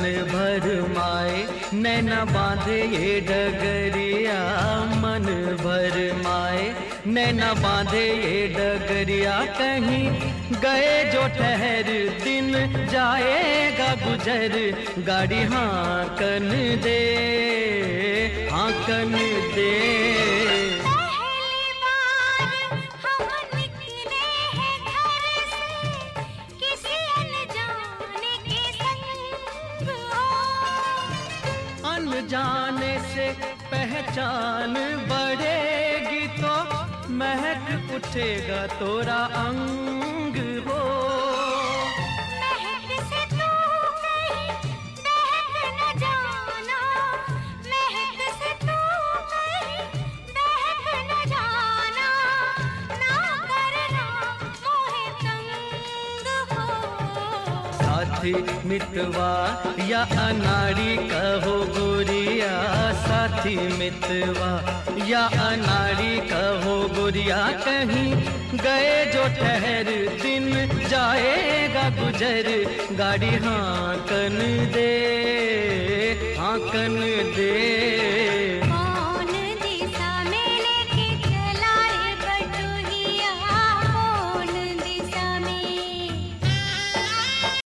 भर माए नैना बांधे ये डगरिया, मन भर माए नैना बांधे ये डगरिया। कहीं गए जो ठहर दिन जाएगा गुजर, गाड़ी हांकन दे, हांकन दे। जाने से पहचान बढ़ेगी तो महक उठेगा तोरा अंग हो। महक से तू कहीं बहक न जाना, महक से तू कहीं बहक न जाना, ना करना मोहे तंग हो। साथी मितवा या अनाड़ी कहो गोरिया, साथी मितवा या अनाड़ी कहो गोरिया। कहीं गए जो ठहर दिन जाएगा गुजर, गाड़ी हांकन दे, हांकन दे।